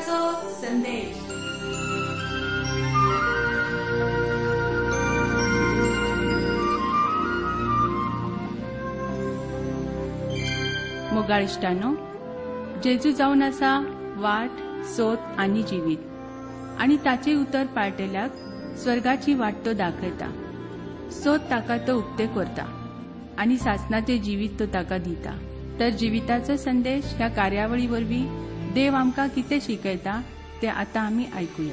जीविताचो संदेश. मोगाळ इश्टांनो, जेजू जावन आसा वाट, सोत आनी जिवीत, आनी ताचे उतर पाळटल्याक स्वर्गाची वाट तो दाखयता. सोत ताका तो उक्ते करता आनी सासणाचे जिवीत तो ताका दिता. तर जिविताचो संदेश ह्या कार्यावळी वरवीं देव आमकां कितें शिकयता ते आतां आमी आयकुया.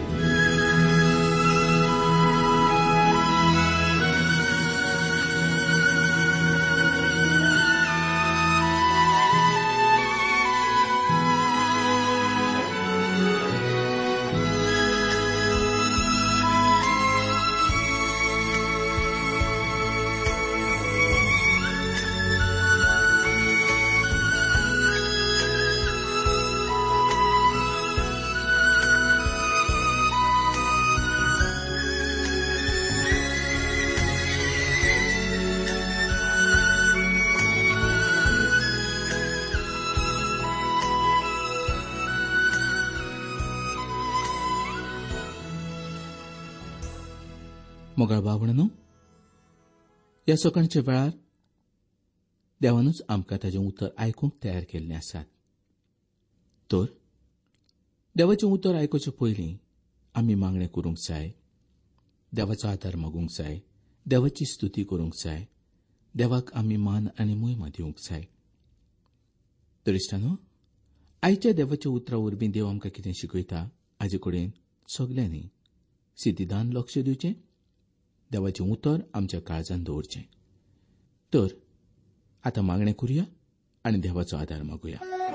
मोगाळ भावणांनो, ह्या सकाळच्या वेळार देवानूच आमकां ताचें उतर आयकूंक तयार केल्लें आसात. तर देवाचें उतर आयकुचे पयलीं आमी मागणें करूंक जाय, देवाचो आदार मागूंक जाय, देवाची स्तुती करूंक जाय, देवाक आमी मान आनी महिमा दिवंक जाय. तर इश्टांनो, आयच्या देवाच्या उतरा वरवीं देव आमकां कितें शिकयता हाचे कडेन सगल्यांनी सिद्धिदान लक्ष दिवचें, देवाचें उतर आमच्या काळजांत दवरचें. तर आतां मागणें करुया आनी देवाचो आदार मागुया.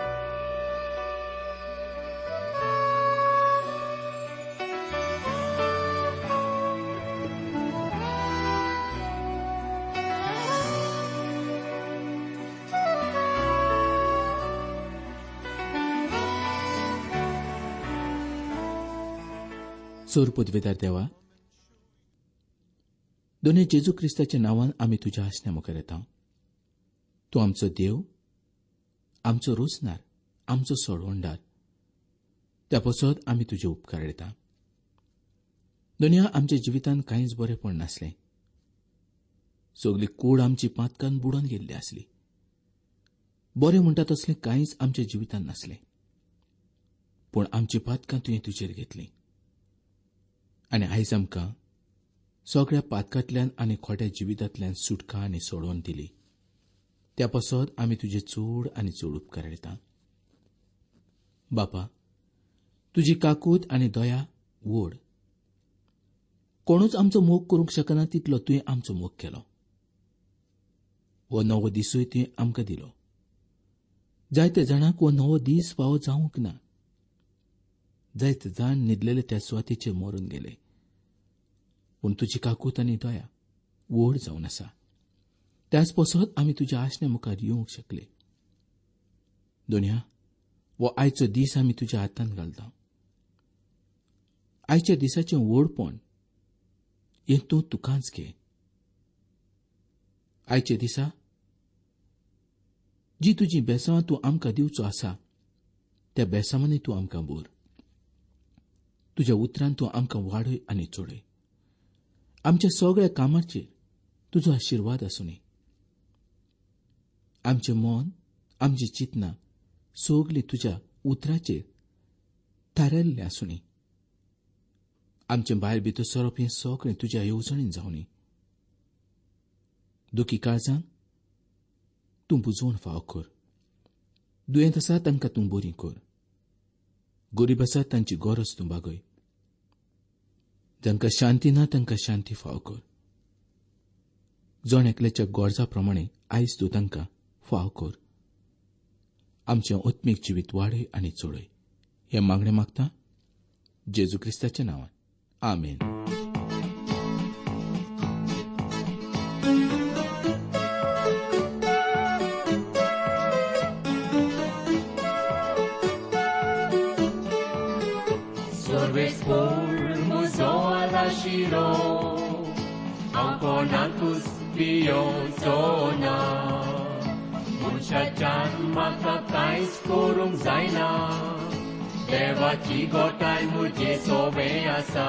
सोर पदवेदार देवा, दोनूय जेजू क्रिस्ताच्या नांवान आमी तुज्या आसण्या मुखार येता. तूं आमचो देव, आमचो रोसनार, आमचो सोडवणदार. त्या पसत आमी तुजे उपकार येता. दुनिया आमच्या जिवितांत कांयच बरेंपण नासलें. सगली कूड आमची पातकान बुडोवन गेल्ली आसली. बरें म्हणटा तसलें कांयच आमच्या जिवितांत नासलें. पूण आमची पातकां तुवें तुजेर घेतलीं आनी आयज आमकां सगळ्या पातकांतल्यान आनी खोट्या जिवितांतल्यान सुटका आनी सोडवण दिली. त्या पासत आमी तुजे चड आनी चड उपकार येता. बापा, तुजी काकूट आनी दया व्हड. कोणूच आमचो मोग करूंक शकना तितलो तुवें आमचो मोग केलो. हो नवो दिसूय तुवें आमकां दिलो. जायत्या जाणांक हो नवो दीस फावो जावंक ना. जायते जाण न्हिदलेले त्या सुवातेचेर मरून गेले. पूण तुजी काकूट आनी दया व्हड जावन आसा. त्याच पसत आमी तुज्या आशण्या मुखार येवंक शकले. दुनिया, हो आयचो दीस आमी तुज्या हातांत घालता. आयच्या दिसाचें व्हडपण हें तूं तुकांच घे. आयच्या दिसा जी तुजी बेसांवां तूं आमकां दिवचो आसा त्या बेसांवांनी तूं आमकां भर. तुज्या उतरांत तूं आमकां वाडय आनी चोडय. आमच्या सगळ्या कामाचेर तुजो आशिर्वाद आसूनी. आमचें मन, आमची चिंतना सगळीं तुज्या उतराचेर थारायल्लें आसूनी. आमचें भायर भितर सरप हें सगळें तुज्या येवजणेन जावनी. दुखी काळजांक तूं बुजवण फावो कर. दुयेंत आसा तांकां तूं बरीं कर. गरीब आसा तांची गरज तूं भागय. जांकां शांती ना तांकां शांती फावो कर. जण एकल्याच्या गरजा प्रमाणे आयज तूं तांकां फावो कर. आमचें आत्मीक जिवीत वाडय आनी चोडय. हें मागणें मागता जेजू क्रिस्ताच्या नांवान. आमेन. Shiro, Aukonatus Biozona, Munshachan Makakais Kurung Zaina, देवाची गोठाय मुजे सोबे आसा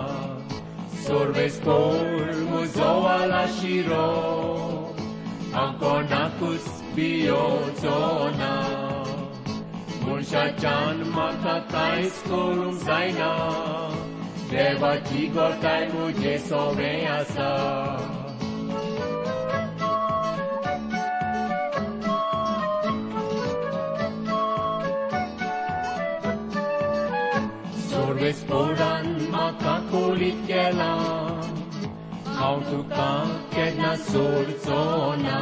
सोर्वेस्पोर मुजो आलाशिरो हांव कोणाकूच भियोचो ना मनशाच्यान म्हाका कांयच करूंक जायना देवाची गोठाय मुजे सोबे आसा सोर्वेस्पोरान म्हाका कोलीत केला हांव तुका केन्ना सोडचो ना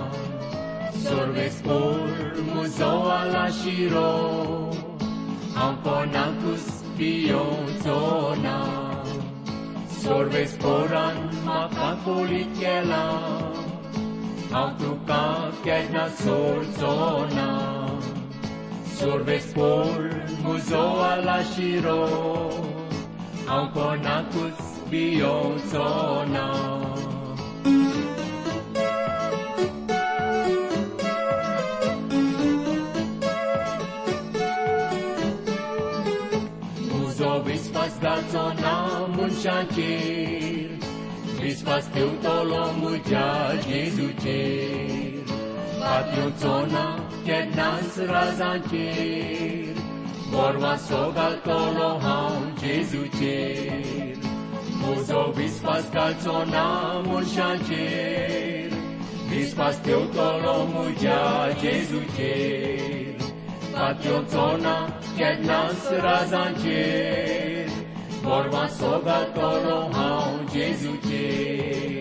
सोर्वेस्पोर मुजो आलाशिरो हांव कोणाकूच भियोचो ना सोर्वेस्पोरान म्हाका कोलीत केला हांव तुका केन्ना सोडचो ना सोर्वेस्पोर मुजो आलाशिरो हांव कोणाकूच भियोचो ना मुजो विस्वास घालचो ना मनशांचेर विस्वास ठेवतलो म्हज्या जेजूचेर फाटयोचो ना केन्नाच राजांचेर बोरवासो घालतलो हांव जेजूचेर म्हजो विस्वास घालचो ना मनशांचेर विस्वास ठेवतलो म्हज्या जेजूचेर फाटयोचो ना केन्नाच राजांचेर बोरवासो घालतलो हांव जेजूचेर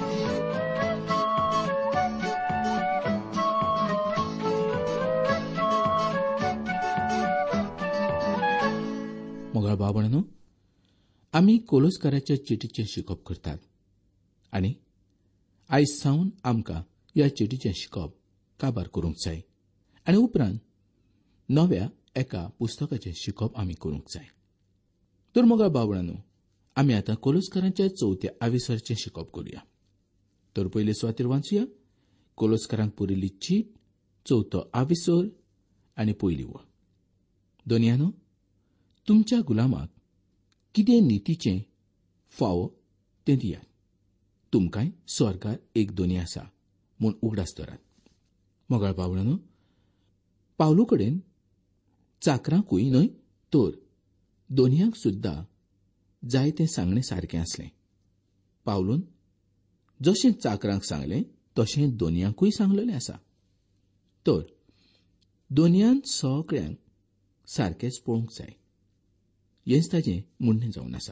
मोगाळ बाबणानो आमी कोलोसकाराच्या चिटीचें शिकप करतात आनी आयज सावन आमकां ह्या चिटीचें शिकप काबार करूंक जाय आनी उपरांत नव्या एका पुस्तकाचें शिकप आमी करूंक जाय तर मोगाळ बाबणानो आमी आतां कोलोसकारांच्या 4थ्या आविसराचें शिकप करुया तर पयले सुवातेर वाचुया कोलोसकारांक बरयल्ली चीट 4थो आविसर आनी पयली वळ दोनयानो तुमच्या गुलामाक कितें नितीचें फावो तें दियात तुमकांय स्वर्गार एक दोनी आसा म्हूण उगडास धरात मोगाळ बाबणानो पावलू कडेन चाकरांकूय न्हय तर दोनयांक सुद्धा जाय तें सांगणें सारकें आसलें पावलून जशें चाकरांक सांगलें तशें दोनयांकूय सांगलेलें आसा तर दोनयान सगळ्यांक सारकेंच पळोवंक जाय हेंच ताचें म्हणणें जावन आसा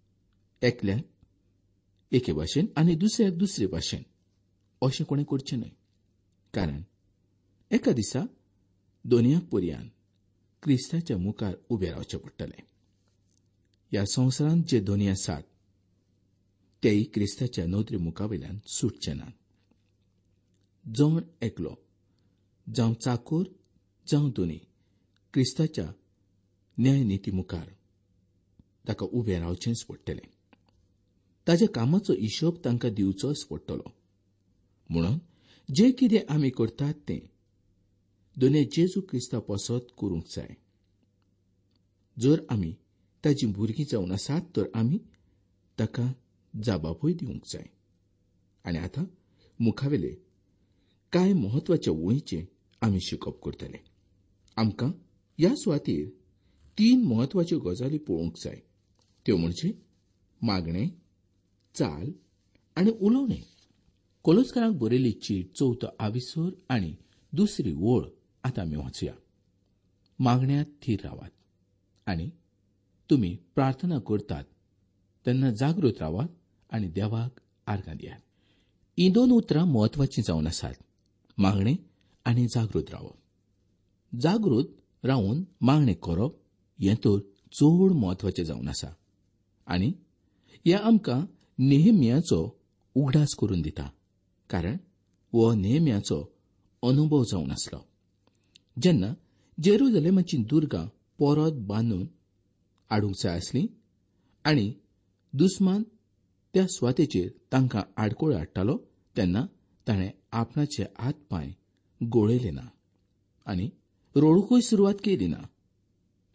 एकल्याक एके भाशेन आनी दुसऱ्याक दुसरे भाशेन अशें कोणें करचें न्हय कारण एका दिसा दोनयांक पर्यान क्रिस्ताच्या मुखार उबें रावचें पडटलें ह्या संवसारांत जे दोनी आसात तेय क्रिस्ताच्या नोदरी मुखावेल्यान सुटचे नात जण एकलो जावं चाकोर जावं दोनी क्रिस्ताच्या न्याय निती मुखार ताका उबें रावचेंच पडटलें ताच्या कामाचो हिशोब तांकां दिवचोच पडटलो म्हणून जे कितें आमी करतात तें दोनूय जेजू क्रिस्ता पसत करूंक जाय जर आमी ताची भुरगीं जावन आसात तर आमी ताका जाबापूय दिवंक जाय आनी आतां मुखावेले कांय म्हत्वाच्या वळींचें आमी शिकप करतले आमकां ह्या सुवातेर 3 म्हत्वाच्यो गजाली पळोवंक जाय त्यो म्हणजे मागणें चाल आनी उलोवणें कोलोसकारांक बरयल्ली चीट 4थो आविसर आनी दुसरी वळ आतां आमी वाचुया मागण्यांत थीर रावात आनी तुमी प्रार्थना करतात तेन्ना जागृत रावात आनी देवाक आर्गां दियात ही 2 उतरां म्हत्वाचीं जावन आसात मागणें आनी जागृत रावप जागृत रावन मागणें करप हें तर चड म्हत्वाचें जावन आसा आनी हें आमकां नेहम्याचो उगडास करून दिता कारण हो नेहम्याचो अनुभव जावन आसलो जेन्ना जेरुसलेमाची दुर्गां परत बांदून हाडूंक जाय आसली आनी दुस्मान त्या सुवातेचेर तांकां आडकोळ हाडटालो तेन्ना ताणें आपणाचे हात पांय गोळयले ना आनी रोळूंकय सुरवात केली ना तर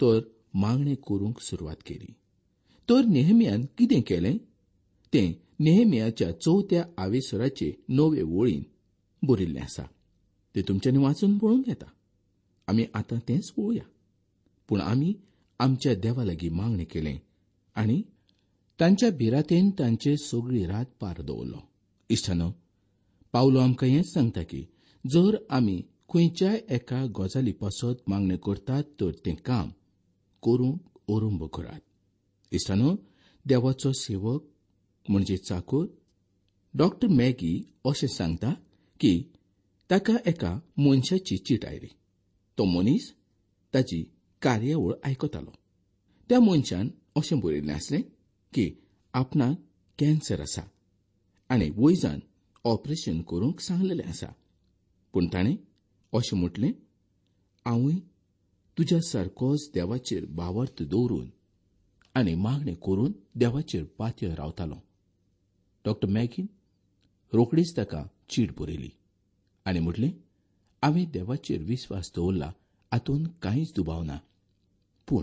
मागणें करूंक सुरवात केली. तर नेहम्यान कितें केलें तें नेहम्याच्या 4थ्या आवेसराचे 9 वळीन बरयल्लें आसा. ते तुमच्यांनी वाचून पळोवंक येता. आमी आतां तेंच पळोवया. पूण आमी आमच्या देवा लागीं मागणें केलें आनी तांच्या भिरांतेन तांचे सगळी रात पार दवरलो. इश्टानो, पावलो आमकां हेंच सांगता की जर आमी खंयच्याय एका गजाली पासत मागणें करतात तर तें काम करूंक अरुंब करात. इश्टानो, देवाचो सेवक म्हणजे चाकर डॉ. मॅगी अशें सांगता की ताका एका मनशाची चीट आयली. तो मनीस ताची कार्यावळ आयकतालो. त्या मनशान अशें बरयल्लें आसलें की आपणाक कॅन्सर आसा आनी वैजान ऑपरेशन करूंक सांगलेलें आसा. पूण ताणें अशें म्हटलें, हांवूय तुज्या सारकोच देवाचेर बावर्त दवरून आनी मागणें करून देवाचेर पातय रावतालो. डॉ. मॅगीन रोखडीच ताका चीट बरयली आनी म्हटलें, हांवें देवाचेर विस्वास दवरला, हातूंत कांयच दुबाव ना. पूण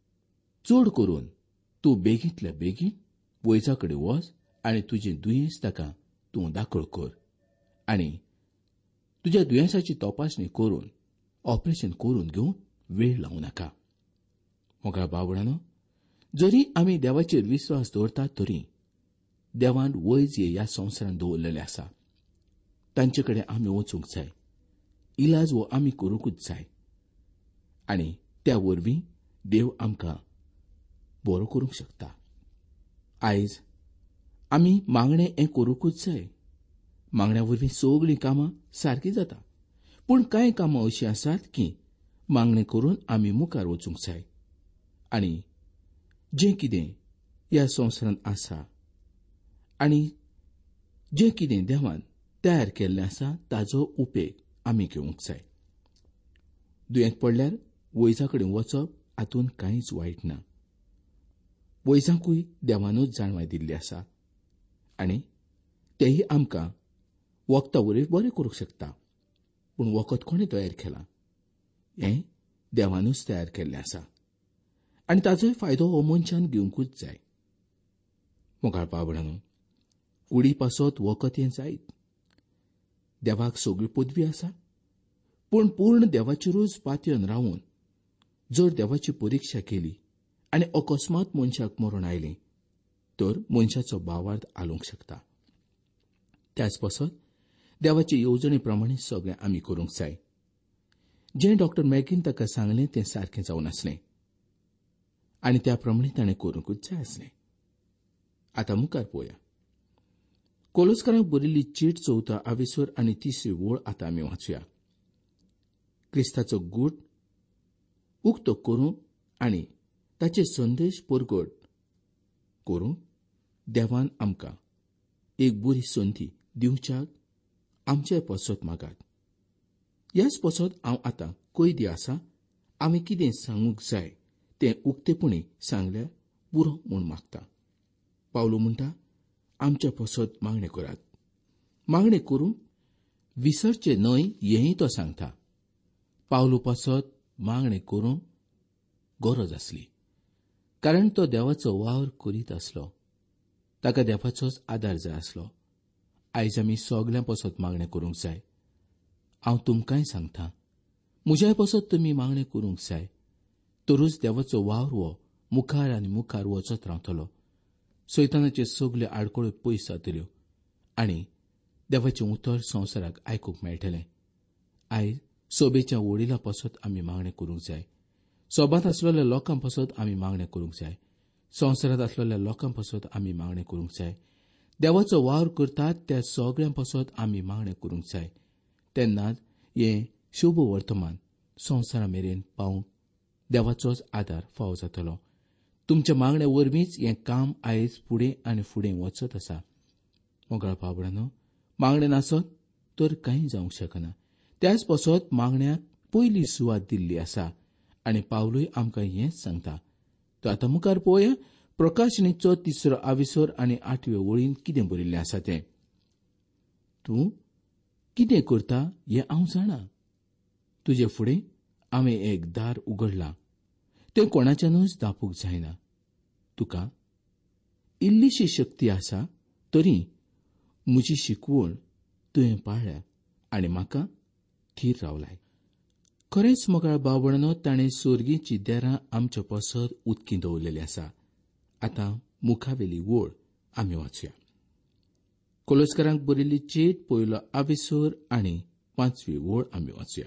चड करून तूं बेगींतल्या बेगीन वैजाकडे वच आनी तुजें दुयेंस ताका तूं दाखल कर आनी तुज्या दुयेंसाची तपासणी करून ऑपरेशन करून घेवन वेळ लावं नाका. मोगाळ बावळानो, जरी आमी देवाचेर विस्वास दवरतात तरी देवान वैज्य ह्या संवसारांत दवरलेले आसा. तांचे कडेन आमी वचूंक जाय. इलाज वो आमी करूंकूच जाय आनी त्या वरवीं देव आमकां बरो करूंक शकता. आयज आमी मागणें हें करूंकूच जाय. मागण्या वरवीं सगळीं कामां सारकी जाता. पूण कांय कामां अशीं आसात की मागणें करून आमी मुखार वचूंक जाय आनी जें कितें ह्या संवसारांत आसा आनी जें कितें देवान तयार केल्लें आसा ताचो उपेग आमी घेवंक जाय. दुयेंत पडल्यार वैजाकडेन वचप हातूंत कांयच वायट ना. वैजाकूय देवानूच जाणवाय दिल्ली आसा आनी तेही आमकां वखदा वरवीं बरें करूंक शकता. पूण वखद कोणें तयार केलां? हें देवानूच तयार केल्लें आसा आनी ताचोय फायदो हो मनशान घेवंकूच जाय. मोगाळ बाबळांनो, कुडी पासत वखद हें जायत. देवाक सगळी पदवी आसा. पूण पूर्ण देवाचेरूच पातयेवन रावन जर देवाची परिक्षा केली आनी अकस्मात मनशाक मरण आयलें तर मनशाचो भावार्थ आलोवंक शकता. त्याच पासत देवाचे येवजणे प्रमाणे सगळें आमी करूंक जाय. जें डॉ. मॅगीन ताका सांगलें तें सारकें जावन आसलें आनी त्या प्रमाणे ताणें करूंकूच जाय आसलें. आतां मुखार पळोवया. कोलोसकारांक बरिल्ली चीट 4 आवेसर आनी 3 वळ आतां आमी वाचूया. क्रिस्ताचो गूट उक्तो करूंक आनी ताचे संदेश परगट करूंक देवान आमकां एक बरी संदी दिवच्याक आमचे पासत मागात. ह्याच पासत हांव आतां कैदी आसा. आमी कितें सांगूंक जाय तें उक्तेपणी सांगल्यार पुरो म्हूण मागता. पावलो म्हणटा, आमच्या पासत मागणें करात. मागणें करूंक विसरचे न्हय हेंय तो सांगता. पावलो पासत मागणें करूंक गरज आसली कारण तो देवाचो वावर करीत आसलो. ताका देवाचोच आदार जाय आसलो. आयज आमी सगळ्यां पासत मागणें करूंक जाय. हांव तुमकांय सांगता, म्हज्याय पासत तुमी मागणें करूंक जाय. तरूच देवाचो वावर हो मुखार आनी मुखार वचत रावतलो. सैतानाचे सगळे आडखळ्यो पयस जातल्यो आनी देवाचें उतर संवसाराक आयकूंक मेळटलें. आयज सोबेच्या वडिलां पासत आमी मागणें करूंक जाय. सोबात आसलेल्या लोकां पासत आमी मागणें करूंक जाय. संवसारांत आसलेल्या लोकां पासत आमी मागणें करूंक जाय. देवाचो वावर करतात त्या सगळ्यां पासत आमी मागणें करूंक जाय. तेन्नाच हें शुभ वर्तमान संवसारा मेरेन पावंक देवाचोच आदार फावो जातलो. तुमच्या मागण्या वरवींच हें काम आयज फुडें आनी फुडें वचत आसा. मोगाळ बाबळांनो, मागणें नासत तर कांय जावंक शकना. त्याच पासत मागण्याक पयली सुवात दिल्ली आसा आनी पावलोय आमकां हेंच सांगता. तो आतां मुखार पळोवया. प्रकाशणेचो 3 आवेसर आनी 8 वळीन कितें बरयल्लें आसा तें. तूं कितें करता हें हांव जाणा. तुजे फुडें हांवें एक दार उगडलां. तें कोणाच्यानूच दापूंक जायना. तुका इल्लीशी शक्ती आसा, तरी म्हजी शिकवण तुवें पाळ्ळ्या आनी म्हाका थीर रावलाय. खरेंच मोगाळ भावबणांनो, ताणें सोर्गीची देरां आमच्या पसत उदकी दवरलेली आसा. आतां मुखावेली वळ आमी वाचूया. कोलोसकारांक बरयल्ली चेट पयलो आविसोर आनी 5वी वळ आमी वाचूया.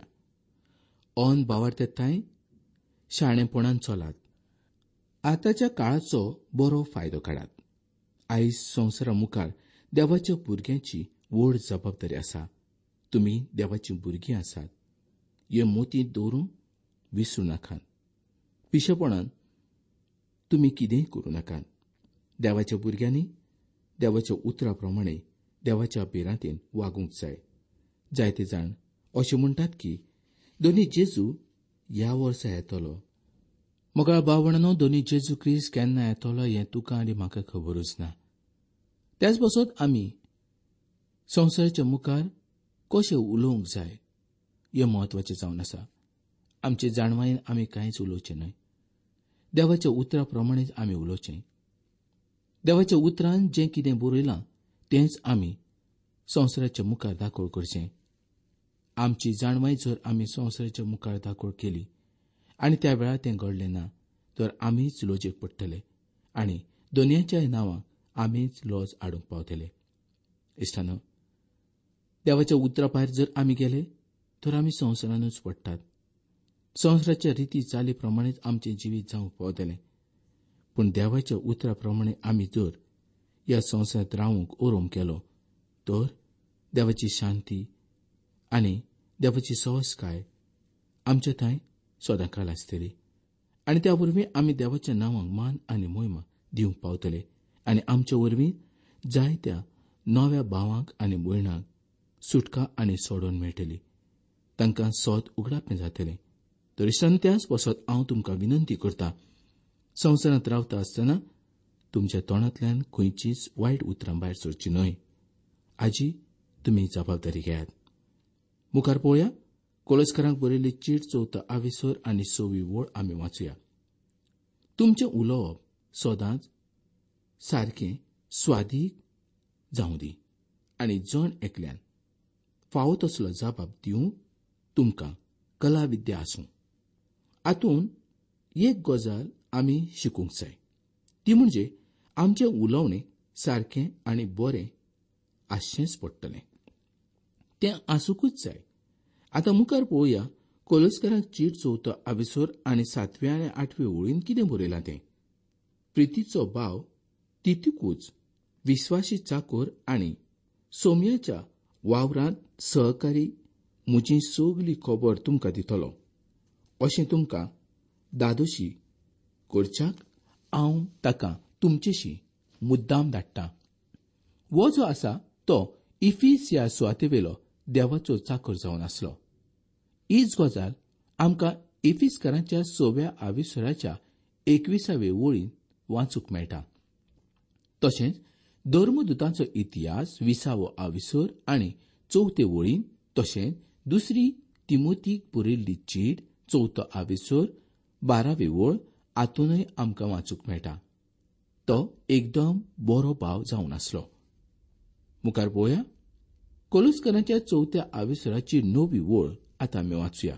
ओन भावार्थेताय शाणेपणान चलात. आतांच्या काळाचो बरो फायदो काडात. आयज संवसारा मुखार देवाच्या भुरग्यांची व्हड जबाबदारी आसा. तुमी देवाची भुरगीं आसात हे मोतीत दवरूंक विसरूं नाकात. पिशेपणान तुमी कितेंय करूं नाकात. देवाच्या भुरग्यांनी देवाच्या उतराप्रमाणे देवाच्या भिरांतेन वागूंक जाय. जायते जाण अशें म्हणटात की दोनी जेजू ह्या वर्सा येतलो. मोगाळ भावणांनो, दोनी जेजू क्रिस्त केन्ना येतलो हें तुका आनी म्हाका खबरूच ना. त्याच बसत आमी संवसाराच्या मुखार कशें उलोवंक जाय हें म्हत्वाचें जावन आसा. आमचे जाणवायेन आमी कांयच उलोवचें न्हय. देवाच्या उतराप्रमाणेच आमी उलोवचें. देवाच्या उतरांत जें कितें बरयलां तेंच आमी संवसाराच्या मुखार दाखोळ करचें. आमची जाणवाय जर आमी संवसाराच्या मुखार दाखोळ केली आनी त्या वेळार तें घडलें ना, तर आमीच लॉजेक पडटले आनी दोनयाच्या नांवाक आमीच लॉज हाडूंक पावतले. इश्टानो, देवाच्या उतरा भायर जर आमी गेले तर आमी संवसारानूच पडटात. संवसाराच्या रिती चाली प्रमाणेच आमचें जिवीत जावंक पावतलें. पूण देवाच्या उतराप्रमाणे आमी जर ह्या संवसारांत रावूंक ओरोम केलो तर देवाची शांती आनी देवाची संस्काय आमच्या थंय सदांकाळ आसतली आनी त्या वरवीं आमी देवाच्या नांवाक मान आनी महिमा दिवंक पावतले आनी आमच्या वरवीं जायत्या नव्या भावांक आनी भयणांक सुटका आनी सोडून मेळटली. तांकां सोद उगडापणें जातलें. तर इश्टांनो, त्याच बसत हांव तुमकां विनंती करतां, संवसारांत रावता आसतना तुमच्या तोंडांतल्यान खंयचीच वायट उतरां भायर सरची न्हय. आजी, तुमी जबाबदारी घेयात. मुखार पळोवया. कोलोसकारांक बरयल्ली चीट 4 आविसोर आनी 6वी वळ आमी वाचूया. तुमचें उलोवप सदांच सारकें स्वादीक जावं दी आनी जण एकल्यान फावो तसलो जबाब दिवंक तुमकां कला विद्या आसूं. हातूंत एक गजाल आमी शिकूंक जाय. ती म्हणजे आमचें उलोवणें सारकें आनी बरें आसचेंच पडटलें. तें आसूंकूच जाय. आतां मुखार पळोवया. कोलोसकारांक चीट 4 आविसोर आनी 7वी आनी 8वी वळीन कितें बरयलां तें. प्रितीचो भाव तितूकूच विस्वासी चाकर आनी सोम्याच्या वावरांत सहकारी म्हजी सगली खबर तुमकां दितलो. अशें तुमकां दादोशी करच्याक हांव ताका तुमचेशी मुद्दाम धाडटां. हो जो आसा तो इफीस ह्या सुवातेवेलो देवाचो चाकर जावन आसलो. हीच गजाल आमकां इफिसकारांच्या 6व्या आविसोराच्या 21वे वळीन वाचूंक मेळटा. तशेंच धर्मदुतांचो इतिहास 20वो आविसोर आनी 4 वळीन, तशेंच 2 तिमोथीक बरयल्ली चीट 4 आविसोर 12वी वळ हातूनय आमकां वाचूंक मेळटा. तो एकदम बरो भाव जावन आसलो. मुखार पळोवया. कोलोसकारांच्या 4 आविसोराची 9वी वळ आतां आमी वाचूया.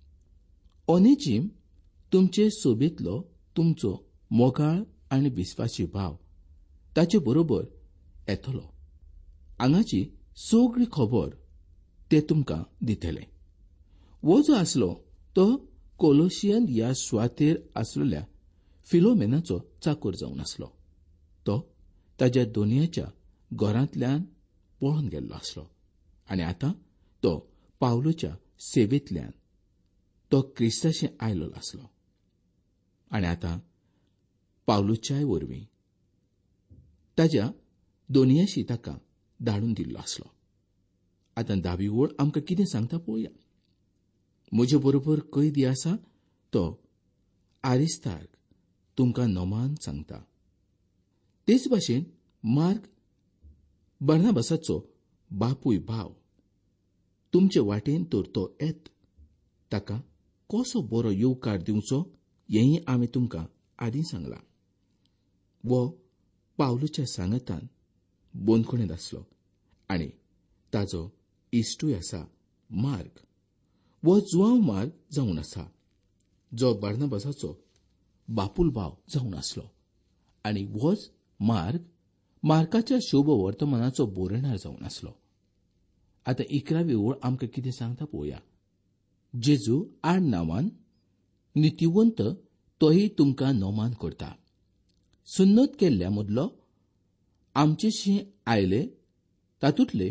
ओनेजीम तुमचे सोबेतलो तुमचो मोगाळ आनी विस्वासी भाव ताचे बरोबर येतलो. हांगाची सगळी खबर ते तुमकां दितले. हो जो आसलो तो कोलोसियन ह्या सुवातेर आसलेल्या फिलोमेनाचो चाकर जावन आसलो. तो ताच्या दोनयाच्या घरांतल्यान पळोवन गेल्लो आसलो आनी आतां तो पावलोच्या सेवेंतल्यान तो क्रिस्ताशें आयलो आसलो आनी आतां पावलोच्याय वरवीं ताच्या दोनयाशी ताका धाडून दिल्लो आसलो. आतां 10वी वळ आमकां कितें सांगता पळोवया. म्हजे बरोबर कैदी आसा तो आरिस्तार्क तुमकां नोमान सांगता. तेच भाशेन मार्क बर्नाबासाचो बापूय भाव तुमचे वाटेन तर तो येत. ताका कसो बरो येवकार दिवचो हेंय आमी तुमकां आदीं सांगलां. वो पावलूच्या सांगतान बोनकुणेंत आसलो आनी ताजो इश्टूय आसा मार्ग. वो जुवांव मार्ग जावन आसा, जो बार्नबासाचो बापूल भाव जावन आसलो. आनी वोच मार्ग मार्काच्या शुभ वर्तमानाचो बरयणार जावन आसलो. आतां 11वी ओळ आमकां कितें सांगता पळोवया. जेजू आड नांवान नितीवंत तोही तुमकां नोमान करता. सुन्नत केल्ल्या मदलो आमचेशी आयले तातूंतले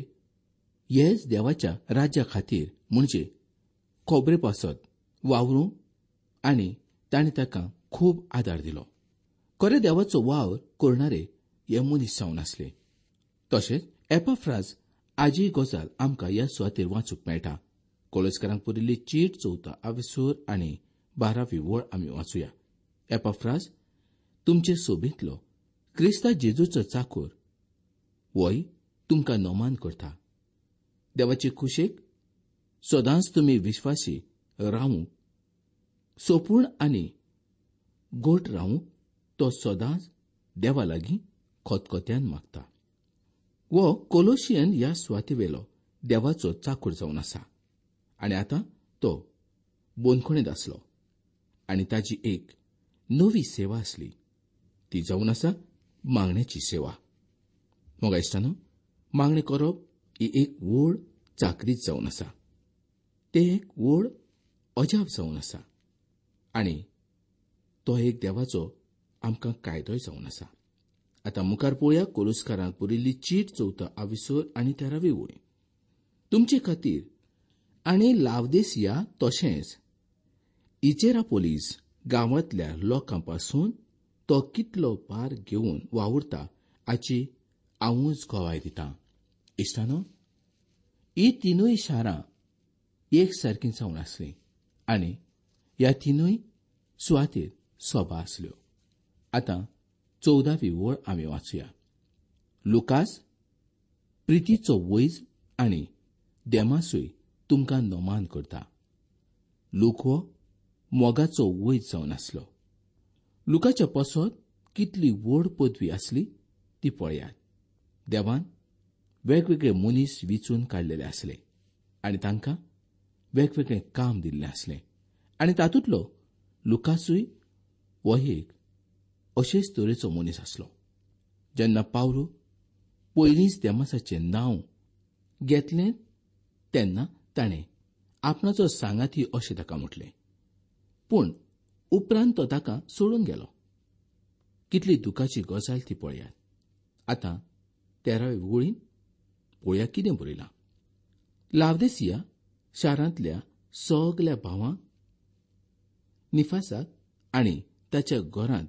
हेच देवाच्या राज्या खातीर म्हणजे खोबरे पासत वावरूं आनी ताणें ताका खूब आदार दिलो. खरे देवाचो वावर करणारे हे मनीस जावन आसले. तशेंच एपाफ्रास आजी गजाल आमकां ह्या सुवातेर वाचूंक मेळटा. कोलोसकारांक बरयल्ली चीट 4 आनी 12वी वळ आमी वाचूया. एपाफ्रास तुमचे सोबीतलो क्रिस्ता जेजूचो चाकर वय तुमकां नोमान करता. देवाचे कुशेक सदांच तुमी विश्वासी रावूंक सोपूर्ण आनी गोट रावूंक तो सदांच देवा लागीं खोतखोत्यान मागता. वो कोलोशियन ह्या सुवातेवेलो देवाचो चाकर जावन आसा आनी आतां तो बोनखणेंत आसलो आनी ताची एक नवी सेवा आसली. ती जावन आसा मागण्याची सेवा. मोगा इश्टानो, मागणें करप ही एक व्हड चाकरीच जावन आसा. ते एक व्हड अजाप जावन आसा आनी तो एक देवाचो आमकां कायदोय जावन आसा. आतां मुखार पळोवया कोलोसकारांक बरयल्ली चीट 4 आनी 13वी वळी. तुमचे खातीर आनी लावदेसिया तशेंच इचेरापोलीस गांवांतल्या लोकां पासून तो कितलो पार घेवन वावुरता हाची हांवूच गोवाय दितां. इश्टानो, ही तिनूय शारां एक सारखी जावन आसली आनी ह्या तिनूय सुवातेर सभा आसल्यो. आतां 14वी वळ आमी वाचूया. लुकास प्रितीचो वैज आनी देमासूय तुमकां नोमान करता. लूक हो मोगाचो वैज जावन आसलो. लुकाच्या पासत कितली व्हड पदवी आसली ती पळयात. देवान वेगवेगळे मनीस विचून काडलेले आसले आनी तांकां वेगवेगळें काम दिल्लें आसलें आनी तातूंतलो लुकासूय हो एक अशेच तरेचो मनीस आसलो. जेन्ना पावलो पयलींच देमासाचें नांव घेतलें तेन्ना ताणें आपणाचो सांगाती अशें ताका म्हटलें. पूण उपरांत तो ताका सोडून गेलो. कितली दुखाची गजाल ती पळयात. आतां 13वे वळीन पळोवया कितें बरयलां. लावदेसिया शारांतल्या सगल्या भावांक निफासाक आनी ताच्या घरांत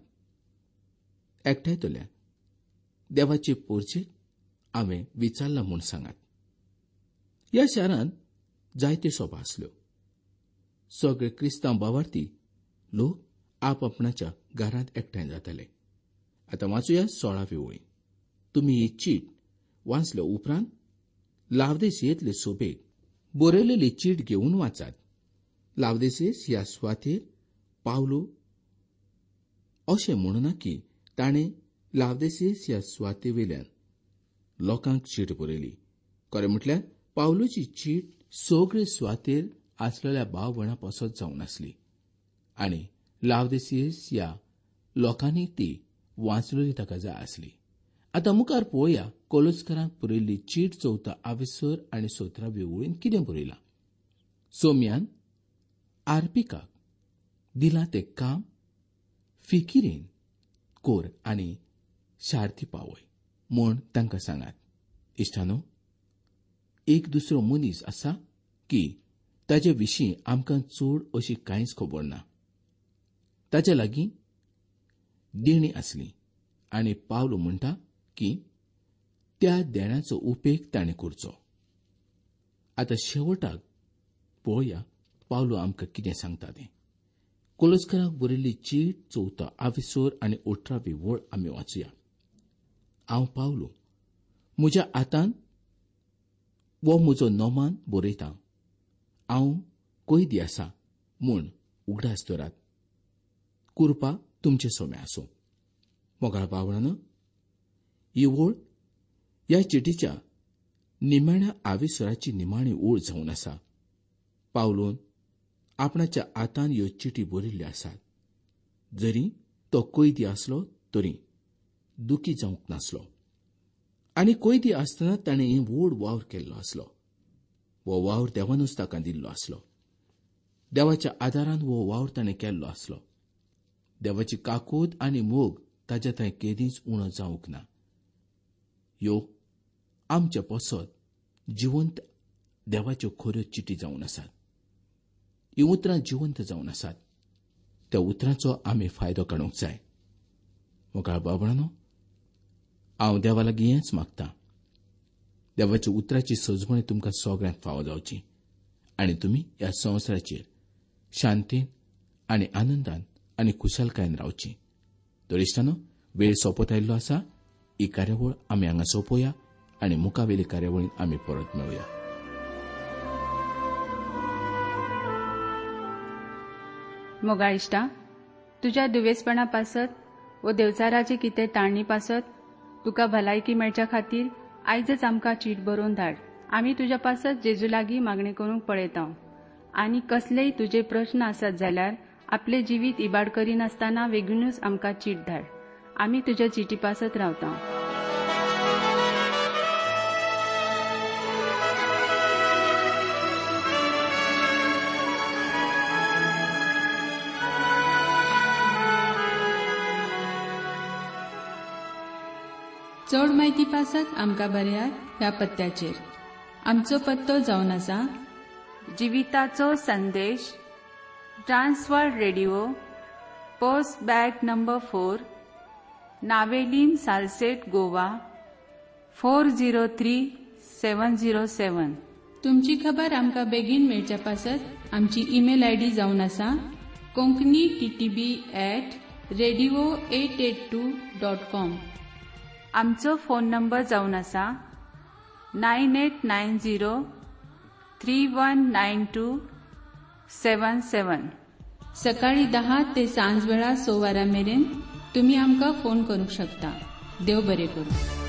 एकठांयतल्या देवाचे पोरचेक हांवें विचारलां म्हूण सांगात. ह्या शारांत जायत्यो सभा आसल्यो. सगळे क्रिस्तांव भावार्थी लोक आपणाच्या घरांत एकठांय जाताले. आतां वाचूया 16वी वळी. तुमी ही चीट वाचल्या उपरांत लावदेसियेंतले सोबेक बरयलेली चीट घेवन वाचात. लावदेसियेस ह्या सुवातेर पावलो अशें म्हणना की ताणें लावदेसियेस ह्या सुवातेवेल्यान लोकांक चीट बरयली. खरें म्हटल्यार पावलोची चीट सगळे सुवातेर आसलेल्या भाव भयणां पासत जावन आसली आनी लावदेसियेस ह्या लोकांनी ती वाचलेली ताका जाय आसली. आतां मुखार पळोवया कोलोसकारांक बरयल्ली चीट 4 आनी 17वी वळीन कितें बरयलां. सोम्यान आर्पिकाक दिलां तें काम फिकिरेन कोर आनी शार्ती पावय म्हूण तांकां सांगात. इश्टानो, एक दुसरो मनीस आसा की ताचे विशीं आमकां चड अशी कांयच खबर ना. ताच्या लागीं देणी आसली आनी पावलो म्हणटा की त्या देण्याचो उपेग ताणें करचो. आतां शेवटाक पळोवया पावलो आमकां कितें सांगता तें. कोलोसकारांक बरयल्ली चीट 4 आनी 18वी वळ आमी वाचूया. हांव पावलो म्हज्या हातान वो म्हजो नोमान बरयतां. हांव कैदी आसा म्हूण उगडास दरात. कृपा तुमचे सोम्या असो. मोगाळ भावणानं, ही ओळ या चिठीच्या निमाण्या आविसराची निमाणी ओळ जावन आसा. पावलोन आपणाच्या आतान ह्यो चिठी बरयल्ल्यो आसात. जरी तो कैदी आसलो तरी दुखी जावंक नासलो. आनी कैदी आसतना ताणें ही व्हड वावर केल्लो आसलो. हो वावर देवानूच ताका दिल्लो आसलो. देवाच्या आदारान हो वावर ताणें केल्लो आसलो. देवाची काकूद आनी मोग ताच्या थंय केदींच उणो जावंक ना. ह्यो आमचे पसत जिवंत देवाच्यो खऱ्यो चिठी जावन आसात. ही उतरां जिवंत जावन आसात. त्या उतरांचो आमी फायदो काडूंक जाय. मोगाळ बाबळांनो, हांव देवा लागीं हेंच मागतां. देवाच्या उतराची सजमणी तुमकां सगळ्यांक फावो जावची आनी तुमी ह्या संवसाराचेर शांतीन आनी आनंदान आनी खुशालकायेन रावची. तर इश्टानो, वेळ सोंपत आयिल्लो आसा. ही कार्यावळ आमी हांगा सोंपोवया आनी मुखावेली कार्यावळीन आमी परत मेळुया. मोगाळ इश्टा, तुज्या दुवेसपणा पासत व देवचाराची कितें ताळणी पासत तुका भलायकी मेळच्या खातीर आयजच आमकां चीट बरोवन धाड. आमी तुज्या पासत जेजू लागीं मागणी करूंक पळयता. आनी कसलेय तुजे प्रश्न आसत जाल्यार आपले जिवीत इबाड करिनासतना वेगळूच आमकां चीट धाड. आमी तुज्या चिटी पासत रावता. चड म्हायती पासत आमकां बऱ्यात ह्या पत्त्याचेर. आमचो पत्तो जावन आसा जिविताचो संदेश, Trans World radio, post bag number 4, Navelim, Salcete, Goa 403707. तुमची खबर आमकां बेगीन मेळच्या पासत आमची ईमेल आयडी जावन आसा konkani@radio882.com. आमचो फोन नंबर जावन आसा 9890319277. सकाळी 10 ते सांजवेळा 6 वरां मेरेन तुम्ही आमकां फोन करूंक शकता. देव बरें करूं.